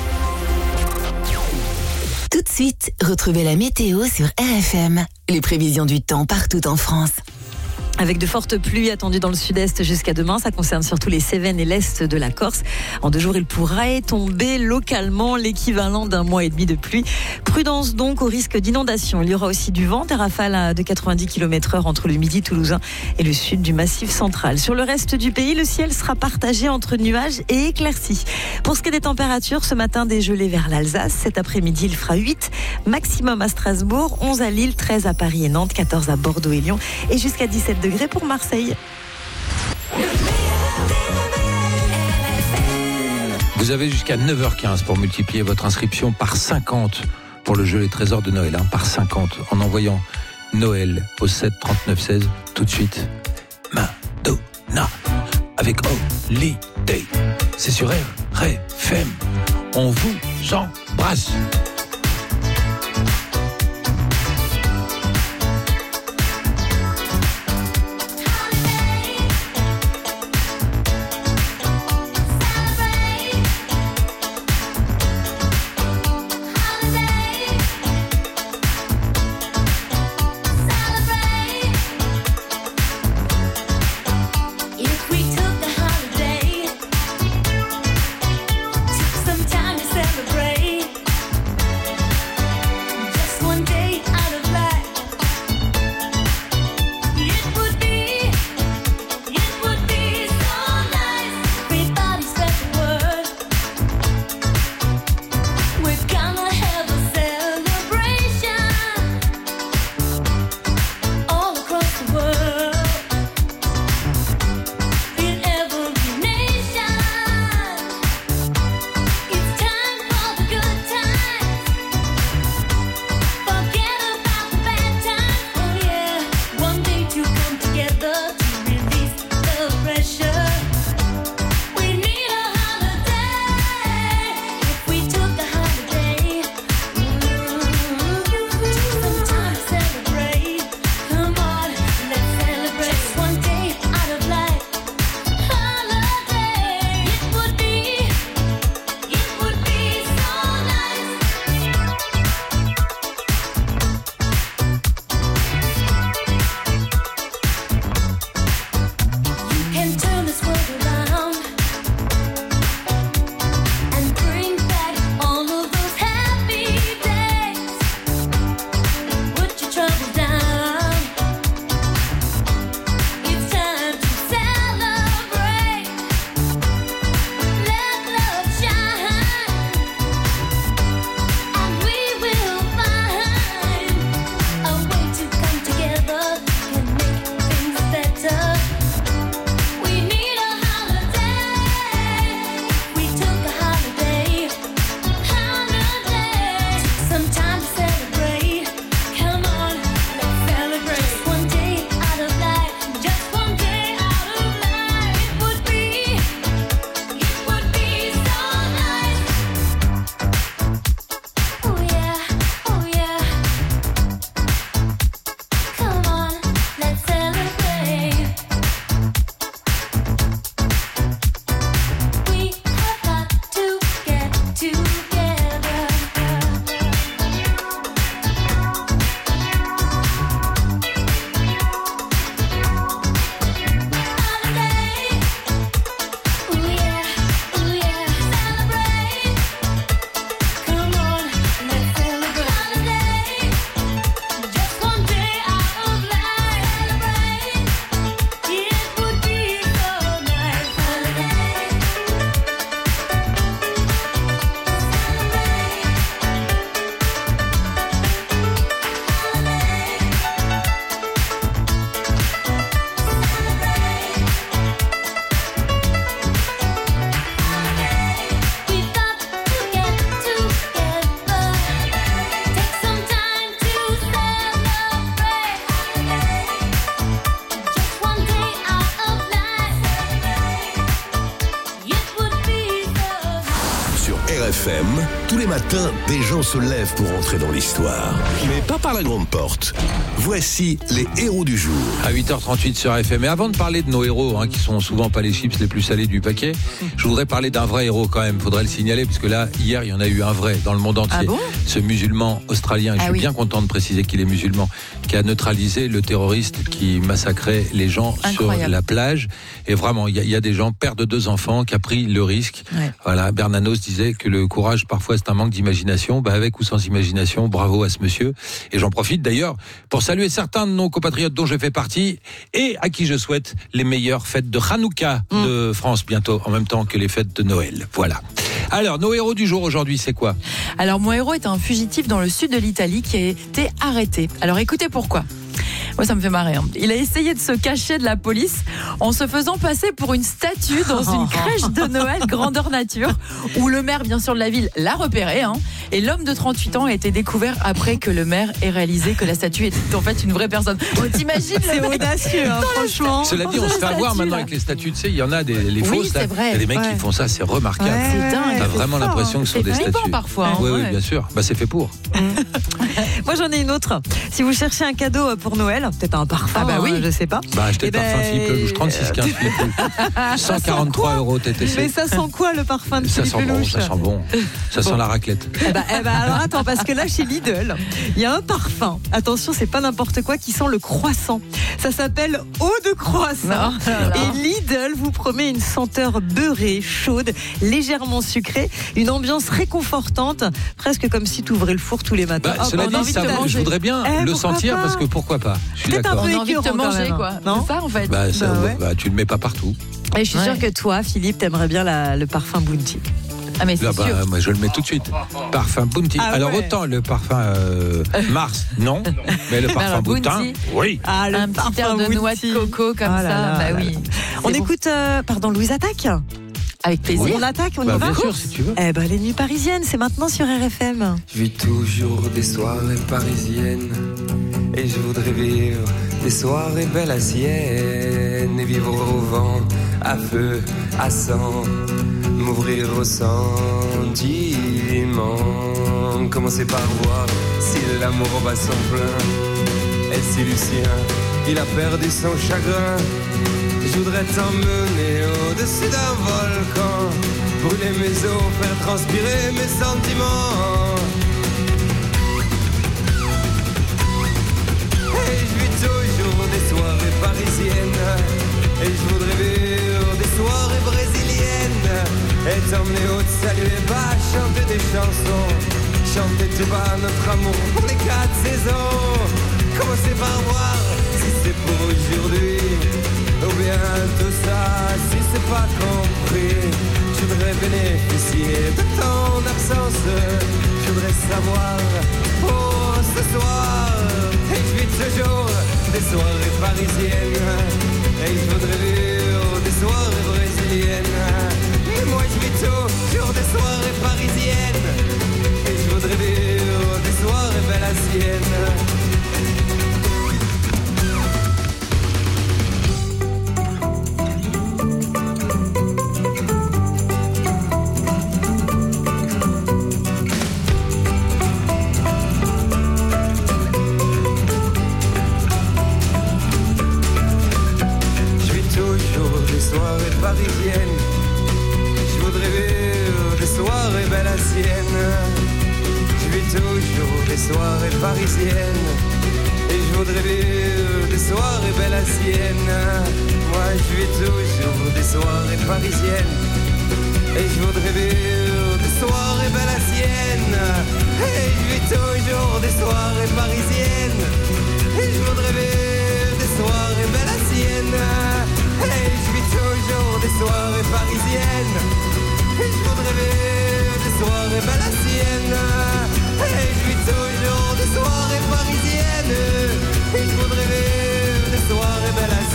Tout de suite, retrouvez la météo sur RFM. Les prévisions du temps partout en France.
Avec de fortes pluies attendues dans le sud-est jusqu'à demain, ça concerne surtout les Cévennes et l'est de la Corse. En 2 jours, il pourrait tomber localement l'équivalent d'un mois et demi de pluie. Prudence donc au risque d'inondation. Il y aura aussi du vent, des rafales de 90 km/h entre le midi toulousain et le sud du massif central. Sur le reste du pays, le ciel sera partagé entre nuages et éclaircies. Pour ce qui est des températures, ce matin, des gelées vers l'Alsace. Cet après-midi, il fera 8 maximum à Strasbourg, 11 à Lille, 13 à Paris et Nantes, 14 à Bordeaux et Lyon et jusqu'à 17 degrés pour Marseille.
Vous avez jusqu'à 9h15 pour multiplier votre inscription par 50 pour le jeu Les Trésors de Noël, par 50 en envoyant Noël au 7 39 16 tout de suite. Madonna avec Holiday. C'est sur RFM. On vous embrasse.
Some time to celebrate.
RFM, tous les matins, des gens se lèvent pour entrer dans l'histoire. Mais pas par la grande porte. Voici les héros du jour.
À 8h38 sur RFM. Et avant de parler de nos héros, qui sont souvent pas les chips les plus salés du paquet, je voudrais parler d'un vrai héros quand même. Faudrait le signaler, parce que là, hier, il y en a eu un vrai dans le monde entier.
Ah bon ?
Ce musulman australien, et je suis bien content de préciser qu'il est musulman, qui a neutralisé le terroriste qui massacrait les gens sur la plage. Et vraiment, il y a des gens, père de 2 enfants, qui a pris le risque. Ouais. Voilà, Bernanos disait que le courage, parfois, c'est un manque d'imagination. Avec ou sans imagination, bravo à ce monsieur. Et j'en profite d'ailleurs pour saluer certains de nos compatriotes dont je fais partie et à qui je souhaite les meilleures fêtes de Hanouka de France bientôt, en même temps que les fêtes de Noël. Voilà. Alors, nos héros du jour aujourd'hui, c'est quoi ?
Alors, mon héros est un fugitif dans le sud de l'Italie qui a été arrêté. Alors, écoutez pourquoi. Moi, ça me fait marrer. Il a essayé de se cacher de la police en se faisant passer pour une statue dans une crèche de Noël grandeur nature, où le maire, bien sûr, de la ville l'a repéré. Et l'homme de 38 ans a été découvert après que le maire ait réalisé que la statue était en fait une vraie personne. T'imagines,
c'est audacieux, franchement.
Cela dit, on se fait avoir maintenant avec les statues. Tu sais, il y en a les fausses. Là. Il y a des mecs qui font ça, c'est remarquable.
C'est dingue.
T'as vraiment l'impression que ce sont des statues.
C'est parfois.
Oui, bien sûr. C'est fait pour.
Moi, j'en ai une autre. Si vous cherchez un cadeau pour Noël, peut-être un parfum, je sais pas.
Achetez le parfum Philippe Lelouch, 36,15 Philippe Lelouch. 143 € TTC.
Mais ça sent quoi le parfum de Philippe Lelouch ?
Ça sent bon. Ça sent la raclette.
Alors attends, parce que là, chez Lidl, il y a un parfum. Attention, c'est pas n'importe quoi, qui sent le croissant. Ça s'appelle eau de croissant. Et Lidl vous promet une senteur beurrée, chaude, légèrement sucrée, une ambiance réconfortante, presque comme si tu ouvrais le four tous les matins.
Cela dit, je voudrais bien le sentir parce que pourquoi pas. Je suis d'accord.
On
a envie de te manger, quoi.
Non,
c'est ça en fait.
Tu le mets pas partout.
Et je suis sûre que toi, Philippe, t'aimerais bien le parfum Bounty.
Ah mais c'est sûr.
Moi je le mets tout de suite. Parfum Bounty. Alors autant le parfum Mars, non, mais le parfum Bounty, oui.
Un petit air de noix de coco comme ça. Oui.
On écoute, Louise Attaque.
Avec plaisir.
On attaque, on y va.
Bien sûr, si tu veux.
Les nuits parisiennes, c'est maintenant sur RFM.
Je vis toujours des soirées parisiennes et je voudrais vivre des soirées belles à Sienne et vivre au vent, à feu, à sang, m'ouvrir au sentiment. Commencer par voir si l'amour bat son plein et si Lucien, il a perdu son chagrin. Je voudrais t'emmener au-dessus d'un volcan, brûler mes os, faire transpirer mes sentiments. Et je vis toujours des soirées parisiennes, et je voudrais vivre des soirées brésiliennes, et t'emmener au salut et bas, chanter des chansons, chanter tout bas notre amour pour les 4 saisons. Commencer par voir si c'est pour aujourd'hui, ou bien tout ça, si c'est pas compris. Je voudrais bénéficier de ton absence, je voudrais savoir pour ce soir. Et je vis toujours des soirées parisiennes, et je voudrais vivre des soirées brésiliennes. Et moi je vis toujours des soirées parisiennes, et je voudrais vivre des soirées belles à Sienne. Soirées parisiennes, je voudrais vivre des soirées belles à Sienne. Je vis toujours des soirées parisiennes, et je voudrais vivre des soirées belles à Sienne. Moi je vis toujours des soirées parisiennes, et je voudrais vivre des soirées belles à Sienne. Et je vis toujours des soirées parisiennes, et je voudrais vivre des soirées belles à Sienne. Hey, je vis toujours des soirées parisiennes, et je voudrais vivre des soirées belles à Sienne. Hey, je vis toujours des soirées parisiennes, et je voudrais vivre des soirées belles à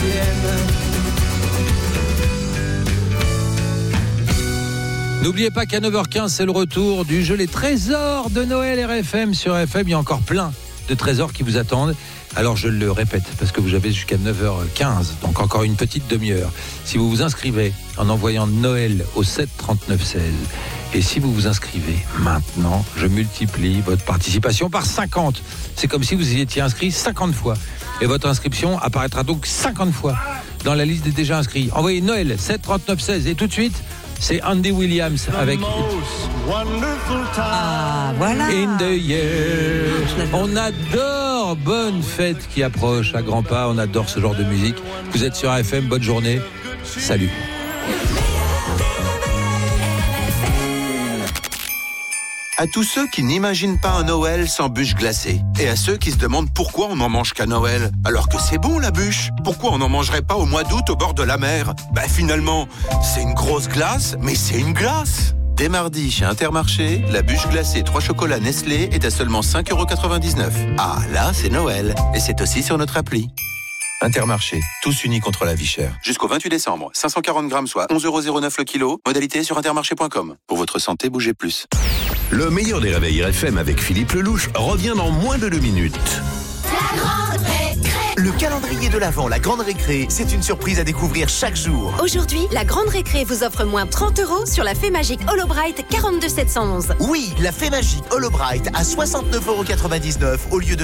Sienne.
N'oubliez pas qu'à 9h15, c'est le retour du jeu Les Trésors de Noël RFM sur RFM. Il y a encore plein de trésors qui vous attendent. Alors je le répète, parce que vous avez jusqu'à 9h15, donc encore une petite demi-heure. Si vous vous inscrivez en envoyant Noël au 7 39 16 Et si vous vous inscrivez maintenant, je multiplie votre participation par 50. C'est comme si vous y étiez inscrit 50 fois. Et votre inscription apparaîtra donc 50 fois dans la liste des déjà inscrits. Envoyez Noël 7 39 16 et tout de suite, c'est Andy Williams avec
voilà.
In the Year. On adore Bonne Fête qui approche à grands pas. On adore ce genre de musique. Vous êtes sur RFM, bonne journée. Salut.
À tous ceux qui n'imaginent pas un Noël sans bûche glacée. Et à ceux qui se demandent pourquoi on n'en mange qu'à Noël. Alors que c'est bon la bûche. Pourquoi on n'en mangerait pas au mois d'août au bord de la mer? Finalement, c'est une grosse glace, mais c'est une glace. Dès mardi, chez Intermarché, la bûche glacée 3 chocolats Nestlé est à seulement 5,99 €. Ah, là, c'est Noël. Et c'est aussi sur notre appli. Intermarché, tous unis contre la vie chère. Jusqu'au 28 décembre, 540 grammes, soit 11,09 € le kilo. Modalité sur intermarché.com. Pour votre santé, bougez plus.
Le meilleur des réveils RFM avec Philippe Lelouch revient dans moins de 2 minutes.
La grande récré. Le calendrier de l'Avent, la grande récré, c'est une surprise à découvrir chaque jour.
Aujourd'hui, la grande récré vous offre moins 30 € sur la fée magique Holobright 42711.
Oui, la fée magique Holobright à 69,99 € au lieu de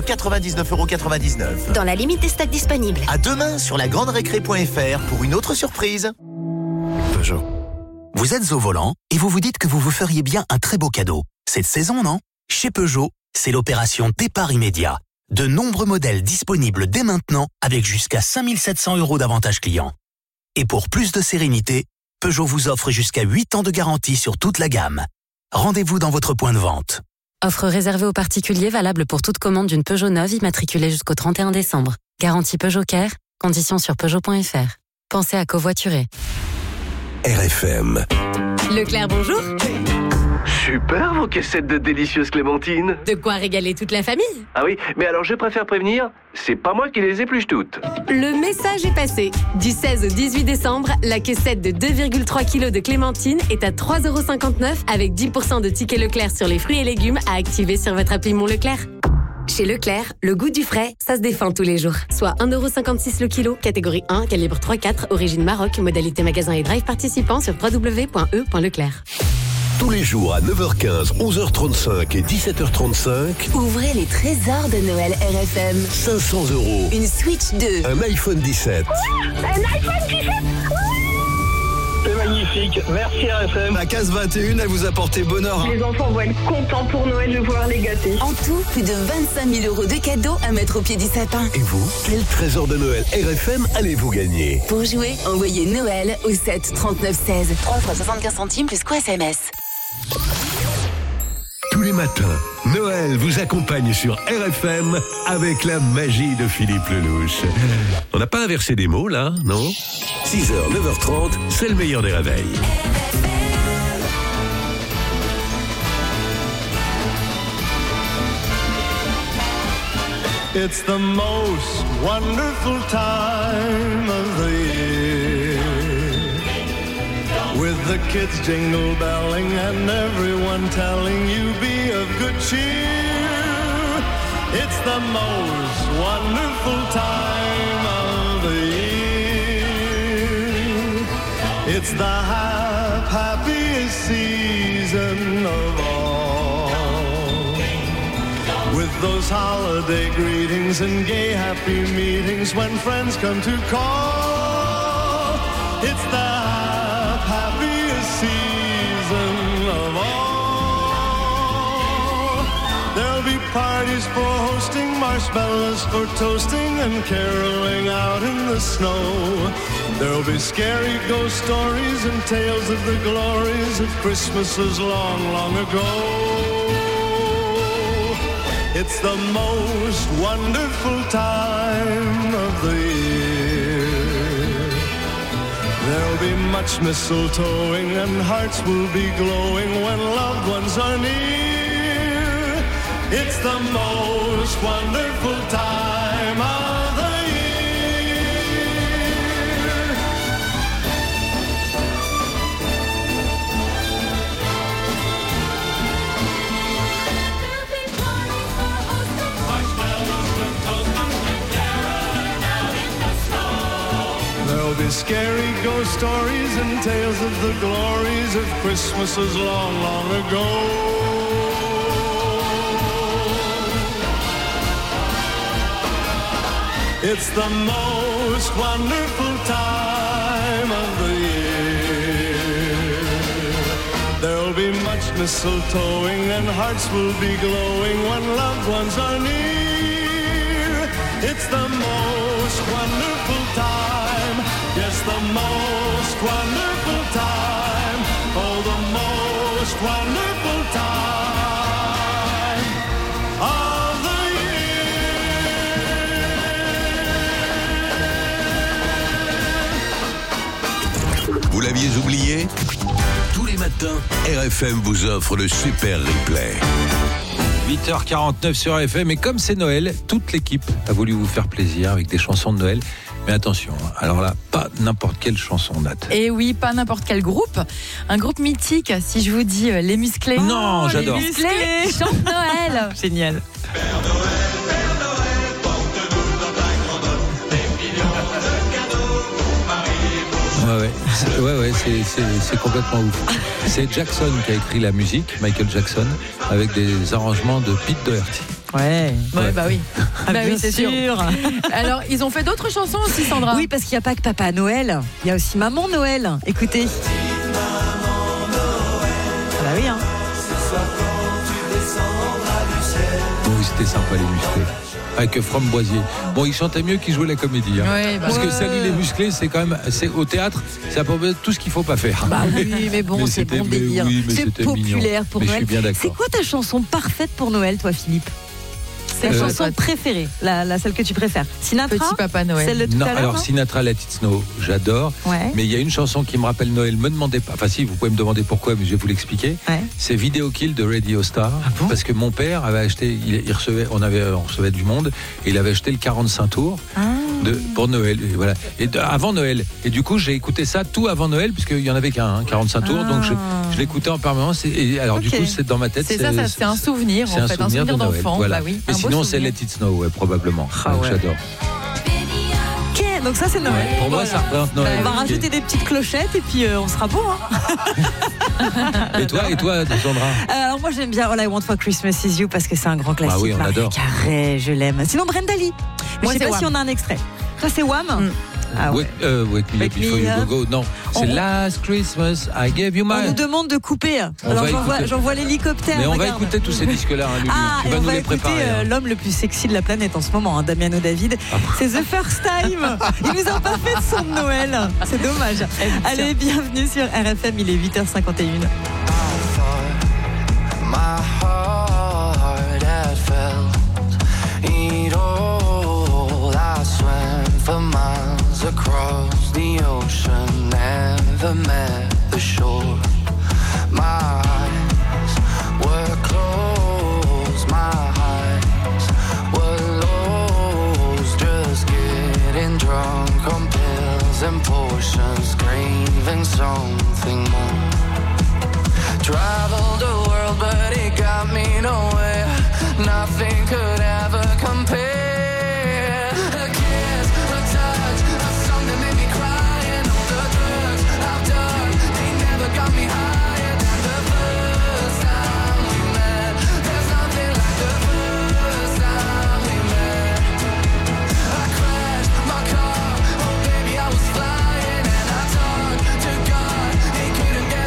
99,99 €.
Dans la limite des stocks disponibles.
À demain sur lagranderécré.fr pour une autre surprise.
Peugeot. Vous êtes au volant et vous vous dites que vous vous feriez bien un très beau cadeau. Cette saison, non? Chez Peugeot, c'est l'opération départ immédiat. De nombreux modèles disponibles dès maintenant avec jusqu'à 5 700 € d'avantages clients. Et pour plus de sérénité, Peugeot vous offre jusqu'à 8 ans de garantie sur toute la gamme. Rendez-vous dans votre point de vente.
Offre réservée aux particuliers valable pour toute commande d'une Peugeot neuve immatriculée jusqu'au 31 décembre. Garantie Peugeot Care, conditions sur Peugeot.fr. Pensez à covoiturer.
RFM.
Leclerc, bonjour.
Super vos caissettes de délicieuses clémentines.
De quoi régaler toute la famille.
Ah oui, mais alors je préfère prévenir, c'est pas moi qui les épluche toutes.
Le message est passé. Du 16 au 18 décembre, la caissette de 2,3 kg de clémentines est à 3,59 € avec 10% de tickets Leclerc sur les fruits et légumes à activer sur votre appli Mon Leclerc. Chez Leclerc, le goût du frais, ça se défend tous les jours. Soit 1,56 € le kilo, catégorie 1, calibre 3-4, origine Maroc, modalité magasin et drive participant sur www.e.leclerc.
Tous les jours à 9h15, 11h35 et 17h35.
Ouvrez les trésors de Noël RFM.
500 €.
Une Switch 2.
Un iPhone 17.
Un iPhone 17.
C'est magnifique, merci RFM. La case 21, elle vous a porté bonheur.
Les enfants vont être contents pour Noël de pouvoir les gâter.
En tout, plus de 25 000 € de cadeaux à mettre au pied du sapin.
Et vous, quel trésor de Noël RFM allez-vous gagner?
Pour jouer, envoyez Noël au 7 39 16. 3 fois 75 centimes plus quoi SMS.
Tous les matins, Noël vous accompagne sur RFM avec la magie de Philippe Lelouch. On n'a pas inversé des mots là, non? 6h, 9h30, c'est le meilleur des réveils.
It's the most wonderful time of the year, with the kids jingle belling and everyone telling you be of good cheer. It's the most wonderful time of the year. It's the happiest season of all, with those holiday greetings and gay happy meetings when friends come to call. It's the happiest season of all. There'll be parties for hosting, marshmallows for toasting, and caroling out in the snow. There'll be scary ghost stories and tales of the glories of Christmases long, long ago. It's the most wonderful time of the year. There'll be much mistletoeing and hearts will be glowing when loved ones are near. It's the most wonderful time of the There'll be scary ghost stories and tales of the glories of Christmases long, long ago. It's the most wonderful time of the year. There'll be much mistletoeing and hearts will be glowing when loved ones are near. It's the most wonderful time. Yes, the most wonderful time. Oh, the most wonderful time of the year.
Vous l'aviez oublié? Tous les matins, RFM vous offre le super replay.
8h49 sur RFM, et comme c'est Noël, toute l'équipe a voulu vous faire plaisir avec des chansons de Noël. Mais attention, alors là, pas n'importe quelle chanson, Nat.
Et oui, pas n'importe quel groupe. Un groupe mythique, si je vous dis Les Musclés.
Non, j'adore.
Les Musclés chantent Noël.
Génial.
Ouais, c'est complètement ouf. C'est Jackson qui a écrit la musique, Michael Jackson, avec des arrangements de Pete Doherty.
Ouais,
bah oui.
Bah oui,
c'est sûr. Alors, ils ont fait d'autres chansons aussi, Sandra.
Oui, parce qu'il n'y a pas que Papa Noël, il y a aussi Maman Noël. Écoutez. Ah bah oui, hein.
Oui, c'était sympa, les Musclés. Avec Framboisier. Bon, il chantait mieux qu'il jouait la comédie. Hein.
Ouais,
parce que Salut les Musclés, c'est quand même, au théâtre, c'est à peu près tout ce qu'il faut pas faire.
Bah oui, mais bon, c'est bon délire.
Oui,
c'est populaire pour
mais
Noël.
Je suis bien d'accord.
C'est quoi ta chanson parfaite pour Noël, toi, Philippe? Ta chanson préférée, la celle que tu préfères? Sinatra?
Petit Papa Noël.
Celle de tout
non,
à l'heure,
alors
non
Sinatra, Let It Snow, j'adore.
Ouais.
Mais il y a une chanson qui me rappelle Noël. Me demandez pas. Enfin, si, vous pouvez me demander pourquoi, mais je vais vous l'expliquer.
Ouais.
C'est Video Kill de Radio Star. Parce que mon père avait acheté, il recevait, on recevait du monde, et il avait acheté le 45 tours. Pour Noël, et voilà. Et avant Noël. Et du coup, j'ai écouté ça tout avant Noël, puisqu'il y en avait qu'un, 45 tours, donc je l'écoutais en permanence. Et alors, du coup, c'est dans ma tête.
C'est un souvenir, en fait, un souvenir d'enfant.
Voilà.
Bah oui,
mais sinon, c'est Let It Snow, ouais, probablement. Donc, j'adore.
Ok, donc ça, c'est Noël.
Ouais, pour moi, ça représente Noël.
On va rajouter des petites clochettes et puis on sera bon. Hein.
Et toi, Sandra?
Alors, moi, j'aime bien All I Want for Christmas Is You parce que c'est un grand classique.
Ah oui, on adore.
Carré, je l'aime. Sinon, Brenda Lee.
Moi,
je sais pas si on a un extrait. Ça, c'est Wham. Ah ouais.
Wake me up before you go. Non, c'est Last Christmas, I gave you my...
On nous demande de couper. Alors j'envoie l'hélicoptère.
Mais on va écouter tous ces disques-là, hein, Lulu. Tu vas nous les préparer.
On va écouter l'homme le plus sexy de la planète en ce moment, hein, Damiano David. C'est The First Time. Il nous a pas fait de son de Noël. C'est dommage. Allez, bienvenue sur RFM, il est 8h51.
Across the ocean, never met the shore. My eyes were closed, my eyes were lost, just getting drunk on pills and potions, craving something more. Traveled the world, but it got me nowhere. Nothing could ever compare. Get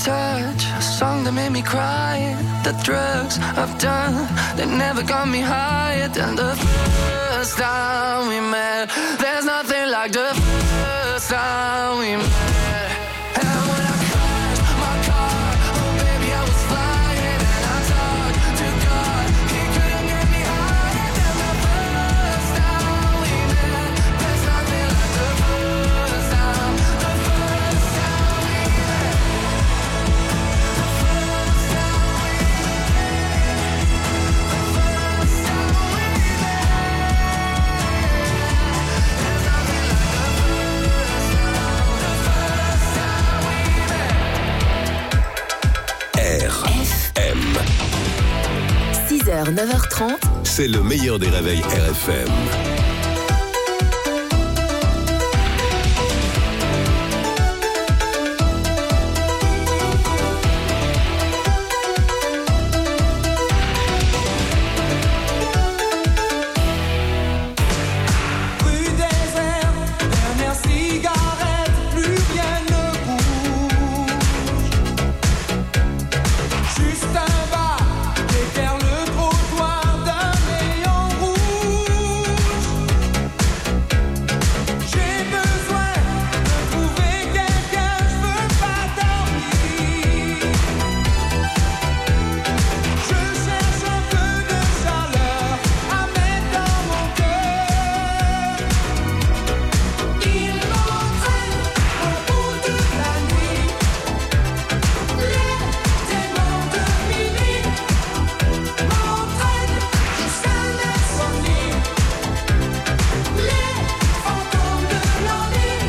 touch, a song that made me cry. The drugs I've done, they never got me higher than the first time we met. There's nothing like the first time we met. And when I crashed my car, oh baby I was flying. And I talked to God, he couldn't get me higher than the first time we met. There's nothing like the first time, the first time we met.
RFM.
6h, 9h30.
C'est le meilleur des réveils RFM.
Rue désert, dernière cigarette, plus rien ne bouge. Juste un bar, éclaire le trottoir d'un néon rouge. J'ai besoin de trouver quelqu'un, je veux pas dormir. Je cherche un peu de chaleur à mettre dans mon cœur. Il m'entraîne au bout de la nuit. Les démons de minuit m'entraînent jusqu'à l'insomnie. Les fantômes de l'ennui.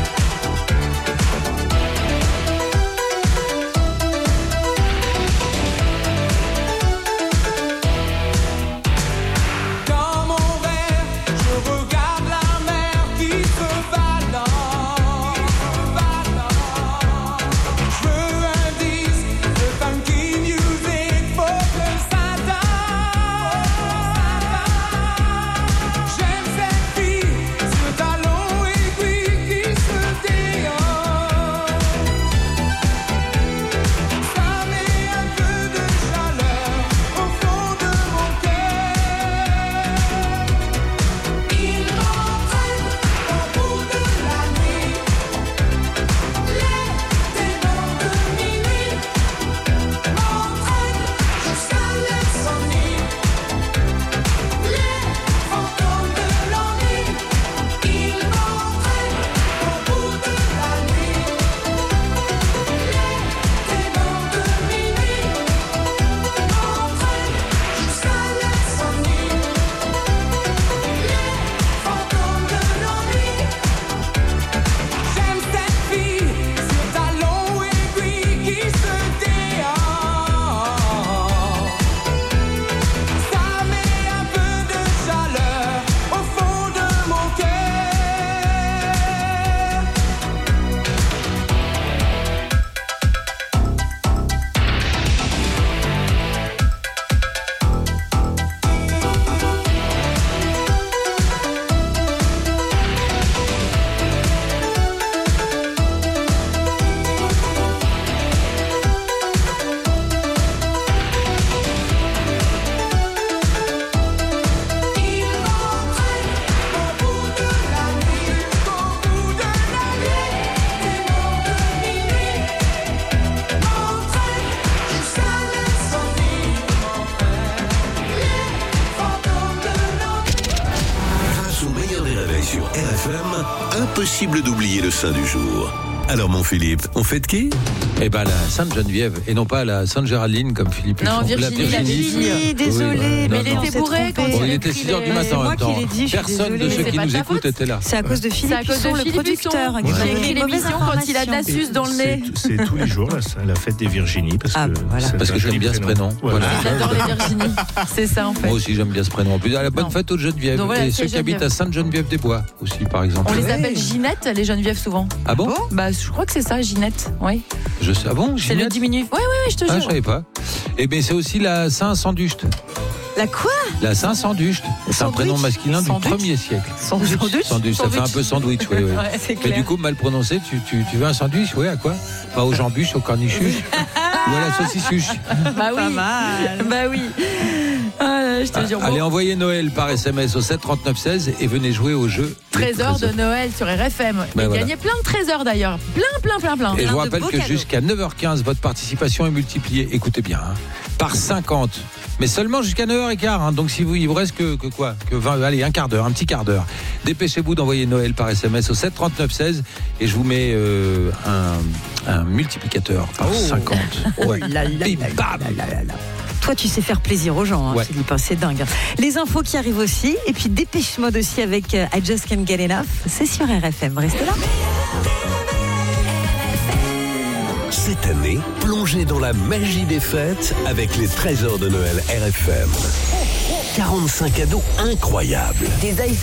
Dans mon rêve, je regarde la mer qui se balance. Je veux un disque de funky music, faut que ça danse. J'aime cette fille sur talons aiguilles qui se déhanche. Ça met un peu de chaleur au fond de mon cœur. Il m'entraîne au bout de la nuit. Les démons de minuit m'entraînent jusqu'à l'insomnie. Les fantômes de l'ennui. Il m'entraîne au bout de la nuit. Les démons de minuit m'entraînent jusqu'à l'insomnie. Les fantômes de l'ennui. J'aime cette fille sur talons aiguilles qui se déhanche. Ça met un peu de chaleur au fond de mon cœur. Il m'entraîne au bout de la nuit, au bout de la nuit. Démons de minuit m'entraînent jusqu'à l'insomnie. Les fantômes de l'ennui.
Grâce au meilleur des réveils sur RFM, impossible d'oublier le saint du jour. Alors mon Philippe, on fête qui?
Eh ben la Sainte Geneviève et non pas la Sainte Géraldine comme Philippe.
Non,
Luchon.
Virginie,
désolé,
mais il était bourré quand
il était 6h du matin en même temps. Personne de ceux qui nous écoutent était là.
C'est à cause de Philippe Luchon, le producteur,
qui a écrit l'émission quand il a de la suce dans le nez.
C'est tous les jours la fête des Virginies
Parce que j'aime bien ce prénom. Voilà.
J'adore les Virginies. C'est ça en fait.
Moi aussi j'aime bien ce prénom. En plus, à la bonne fête aux Geneviève.
Donc voilà,
et
c'est
ceux qui habitent à Sainte-Geneviève-des-Bois aussi par exemple.
On les appelle Ginette, les Geneviève souvent.
Ah bon?
Bah je crois que c'est ça, Ginette. Oui.
Je sais. Ah bon?
C'est le diminutif. Oui, je te jure.
Ah, je savais pas. Et bien c'est aussi la Saint-Sanduste.
La quoi?
La Saint-Sanduste. C'est un prénom masculin du 1er siècle. Sandwich, ça fait un peu sandwich, oui.
Ouais, c'est
Mais
clair.
du coup, mal prononcé, tu veux un sandwich? Oui, à quoi? Pas aux jambus, aux cornichus. Ou à la saucissuche.
Bah oui.
Pas mal. Bah oui. Ah, je te jure.
Allez, envoyez Noël par SMS au 7 39 16 et venez jouer au jeu.
Trésor de Noël sur RFM.
Ben
Et
voilà.
gagnez plein de trésors d'ailleurs. Plein.
Et je vous rappelle que jusqu'à 9h15, votre participation est multipliée, écoutez bien, par 50. Mais seulement jusqu'à 9h15. Hein. Donc il vous reste que 20, allez, un quart d'heure, un petit quart d'heure. Dépêchez-vous d'envoyer Noël par SMS au 7 39 16 et je vous mets un multiplicateur par 50. Ouais. Et bam.
Toi, tu sais faire plaisir aux gens, hein,
Ouais.
Philippe, c'est dingue. Les infos qui arrivent aussi, et puis Dépêche Mode aussi avec I Just Can't Get Enough. C'est sur RFM, restez là.
Cette année, plongez dans la magie des fêtes avec les trésors de Noël RFM. 45 cadeaux incroyables.
Des